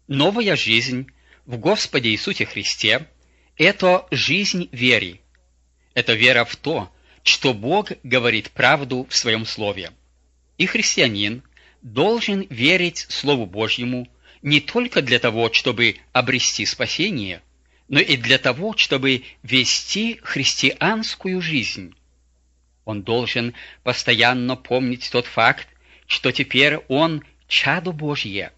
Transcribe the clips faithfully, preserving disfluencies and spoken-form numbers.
Новая жизнь в Господе Иисусе Христе – это жизнь веры. Это вера в то, что Бог говорит правду в Своем Слове. И христианин должен верить Слову Божьему не только для того, чтобы обрести спасение, но и для того, чтобы вести христианскую жизнь. Он должен постоянно помнить тот факт, что теперь он чадо Божье.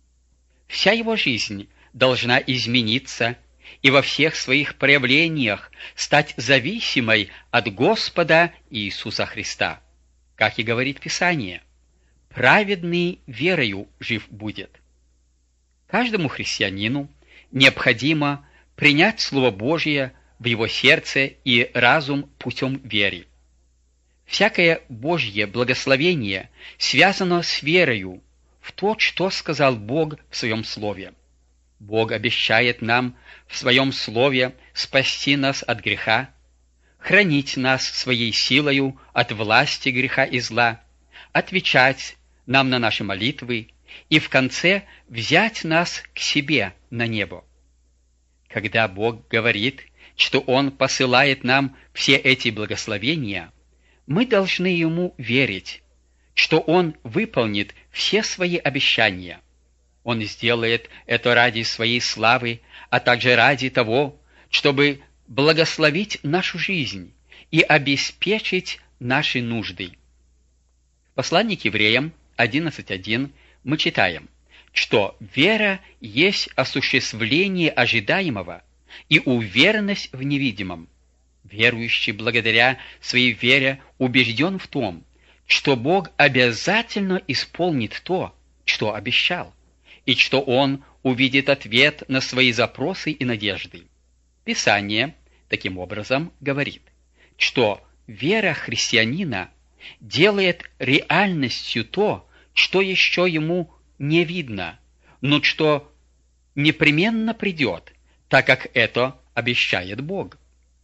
Вся его жизнь должна измениться и во всех своих проявлениях стать зависимой от Господа Иисуса Христа. Как и говорит Писание, праведный верою жив будет. Каждому христианину необходимо принять Слово Божие в его сердце и разум путем веры. Всякое Божье благословение связано с верою в то, что сказал Бог в Своем Слове. Бог обещает нам в Своем Слове спасти нас от греха, хранить нас Своей силою от власти греха и зла, отвечать нам на наши молитвы и в конце взять нас к себе на небо. Когда Бог говорит, что Он посылает нам все эти благословения, мы должны Ему верить, что Он выполнит все свои обещания. Он сделает это ради своей славы, а также ради того, чтобы благословить нашу жизнь и обеспечить наши нужды. В послании к евреям одиннадцать один мы читаем, что вера есть осуществление ожидаемого и уверенность в невидимом. Верующий благодаря своей вере убежден в том, что Бог обязательно исполнит то, что обещал, и что Он увидит ответ на свои запросы и надежды. Писание, таким образом, говорит, что вера христианина делает реальностью то, что еще ему не видно, но что непременно придет, так как это обещает Бог.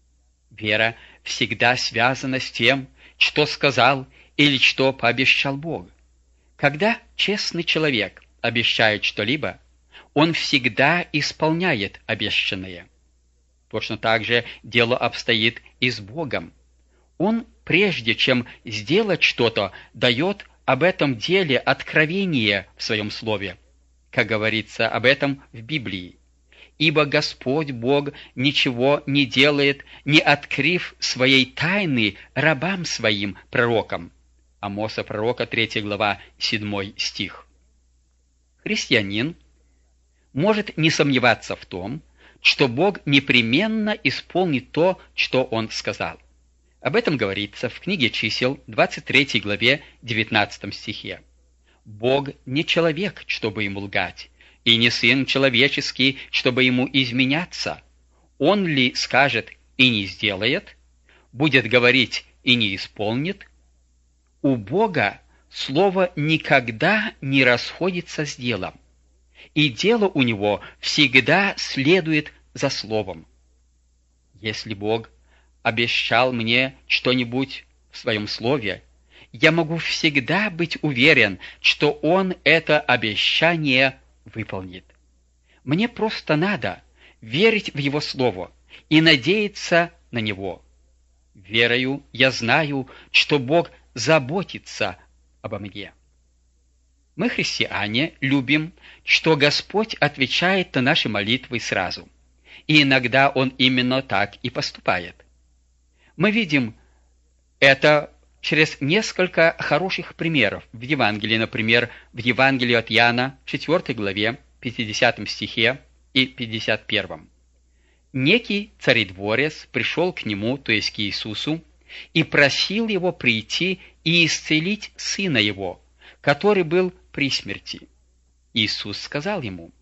Вера всегда связана с тем, что сказал или что пообещал Бог. Когда честный человек обещает что-либо, он всегда исполняет обещанное. Точно так же дело обстоит и с Богом. Он, прежде чем сделать что-то, дает об этом деле откровение в Своем Слове, как говорится об этом в Библии. Ибо Господь Бог ничего не делает, не открыв своей тайны рабам Своим, пророкам. Амоса пророка, третья глава, седьмой стих. Христианин может не сомневаться в том, что Бог непременно исполнит то, что Он сказал. Об этом говорится в книге Чисел, двадцать третьей главе, девятнадцатом стихе. «Бог не человек, чтобы ему лгать, и не сын человеческий, чтобы ему изменяться. Он ли скажет и не сделает, будет говорить и не исполнит? У Бога слово никогда не расходится с делом, и дело у Него всегда следует за словом. Если Бог обещал мне что-нибудь в Своем Слове, я могу всегда быть уверен, что Он это обещание выполнит. Мне просто надо верить в Его Слово и надеяться на Него. Верою я знаю, что Бог заботится обо мне. Мы, христиане, любим, что Господь отвечает на наши молитвы сразу, и иногда Он именно так и поступает. Мы видим это через несколько хороших примеров в Евангелии, например, в Евангелии от Иоанна, четвёртой главе, пятидесятом стихе и пятьдесят первом. Некий царедворец пришел к нему, то есть к Иисусу, и просил его прийти и исцелить сына его, который был при смерти. Иисус сказал ему: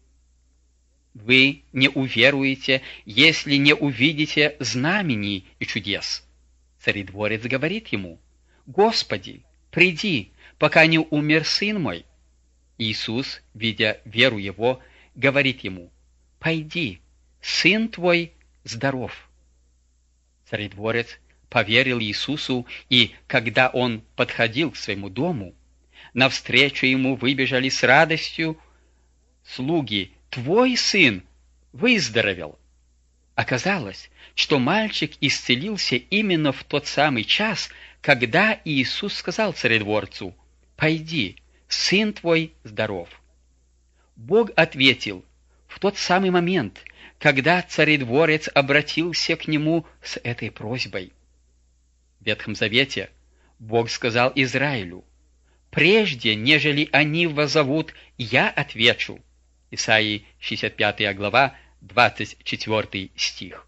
«Вы не уверуете, если не увидите знамений и чудес». Царедворец говорит ему: «Господи, приди, пока не умер сын мой». Иисус, видя веру его, говорит ему: «Пойди, сын твой здоров». Царедворец поверил Иисусу, и когда он подходил к своему дому, навстречу ему выбежали с радостью слуги твой сын выздоровел». Оказалось, что мальчик исцелился именно в тот самый час, когда Иисус сказал царедворцу: «Пойди, сын твой здоров». Бог ответил в тот самый момент, когда царедворец обратился к нему с этой просьбой. В Ветхом Завете Бог сказал Израилю: «Прежде, нежели они воззовут, я отвечу». Исаии шестьдесят пятая глава, двадцать четвёртый стих.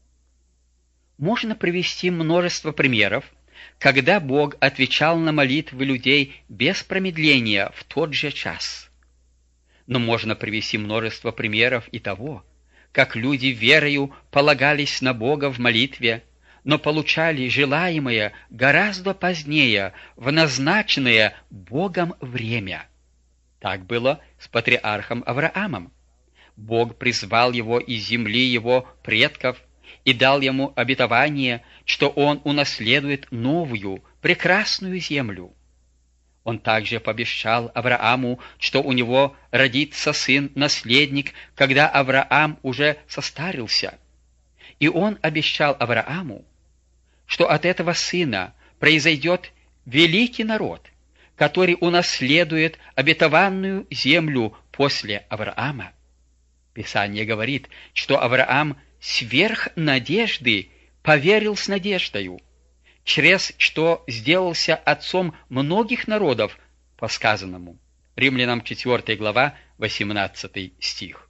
Можно привести множество примеров, когда Бог отвечал на молитвы людей без промедления в тот же час. Но можно привести множество примеров и того, как люди верою полагались на Бога в молитве, но получали желаемое гораздо позднее, в назначенное Богом время. Так было с патриархом Авраамом. Бог призвал его из земли его предков и дал ему обетование, что он унаследует новую, прекрасную землю. Он также пообещал Аврааму, что у него родится сын-наследник, когда Авраам уже состарился. И он обещал Аврааму, что от этого сына произойдет великий народ, который унаследует обетованную землю после Авраама. Писание говорит, что Авраам сверх надежды поверил с надеждою, через что сделался отцом многих народов, по сказанному. Римлянам четвёртая глава, восемнадцатый стих.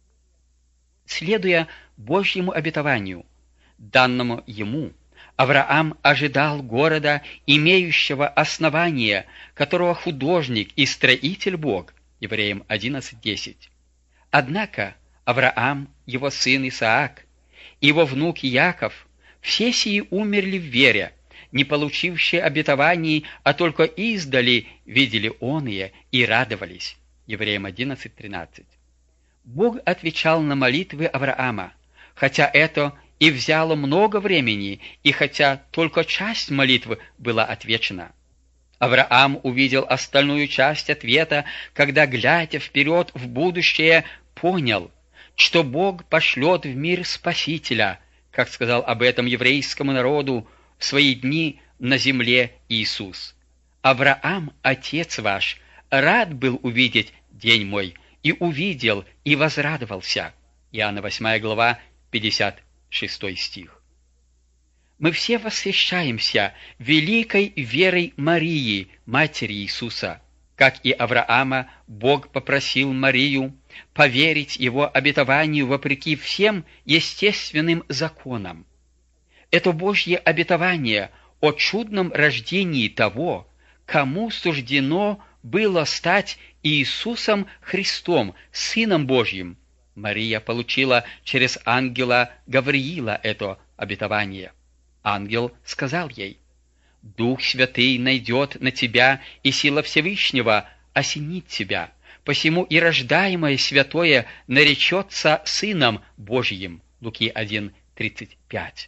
Следуя Божьему обетованию, данному ему, Авраам ожидал города, имеющего основание, которого художник и строитель Бог, Евреям одиннадцать десять. Однако Авраам, его сын Исаак и его внук Яков, все сии умерли в вере, не получившие обетований, а только издали видели оные и радовались. Евреям одиннадцать тринадцать. Бог отвечал на молитвы Авраама, хотя это и взяло много времени, и хотя только часть молитвы была отвечена. Авраам увидел остальную часть ответа, когда, глядя вперед в будущее, понял, что Бог пошлет в мир Спасителя, как сказал об этом еврейскому народу в свои дни на земле Иисус. «Авраам, отец ваш, рад был увидеть день мой, и увидел, и возрадовался». Иоанна восьмая глава, пятьдесят шестой стих. Мы все восхищаемся великой верой Марии, матери Иисуса. Как и Авраама, Бог попросил Марию поверить его обетованию вопреки всем естественным законам. Это Божье обетование о чудном рождении того, кому суждено было стать Иисусом Христом, Сыном Божьим. Мария получила через ангела Гавриила это обетование. Ангел сказал ей: «Дух Святый найдет на тебя, и сила Всевышнего осенит тебя, посему и рождаемое святое наречется Сыном Божьим». Луки один тридцать пять.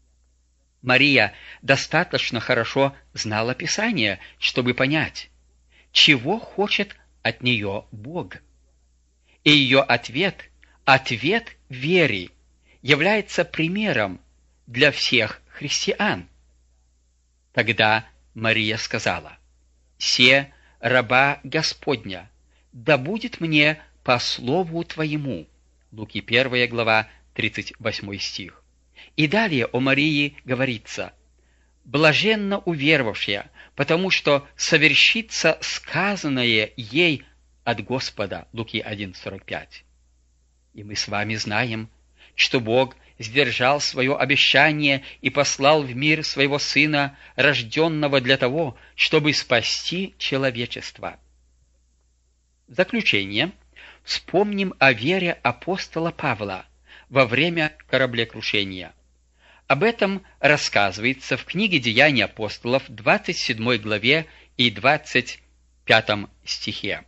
Мария достаточно хорошо знала Писание, чтобы понять, чего хочет от нее Бог. И ее ответ, ответ веры, является примером для всех христиан. Тогда Мария сказала: «Се раба Господня, да будет мне по слову Твоему». Луки первая глава, тридцать восьмой стих. И далее о Марии говорится: «Блаженно уверовавшая, потому что совершится сказанное ей от Господа». Луки один сорок пять. И мы с вами знаем, что Бог сдержал свое обещание и послал в мир своего Сына, рожденного для того, чтобы спасти человечество. В заключение вспомним о вере апостола Павла во время кораблекрушения. Об этом рассказывается в книге «Деяния апостолов», двадцать седьмой главе и двадцать пятом стихе.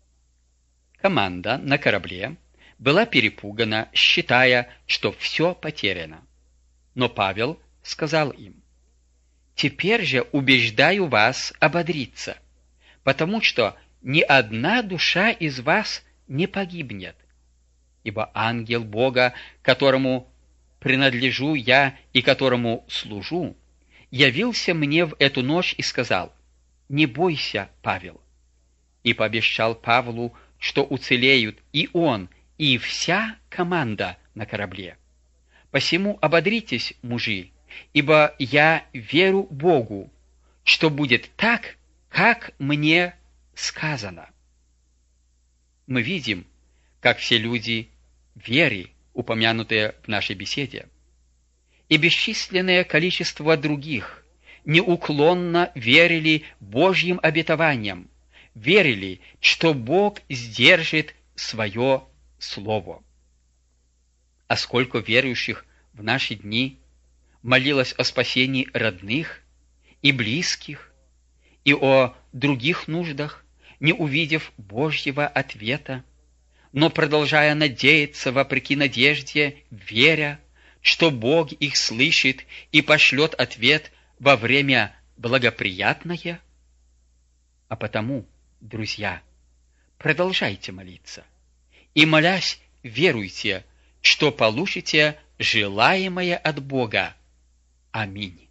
Команда на корабле была перепугана, считая, что все потеряно. Но Павел сказал им: «Теперь же убеждаю вас ободриться, потому что ни одна душа из вас не погибнет, ибо ангел Бога, которому принадлежу я и которому служу, явился мне в эту ночь и сказал: «Не бойся, Павел». И пообещал Павлу, что уцелеют и он, и вся команда на корабле. Посему ободритесь, мужи, ибо я верю Богу, что будет так, как мне сказано. Мы видим, как все люди веры, упомянутые в нашей беседе, и бесчисленное количество других неуклонно верили Божьим обетованиям, верили, что Бог сдержит свое слово. А сколько верующих в наши дни молилось о спасении родных и близких и о других нуждах, не увидев Божьего ответа, но продолжая надеяться вопреки надежде, веря, что Бог их слышит и пошлет ответ во время благоприятное. А потому, друзья, продолжайте молиться и, молясь, веруйте, что получите желаемое от Бога. Аминь.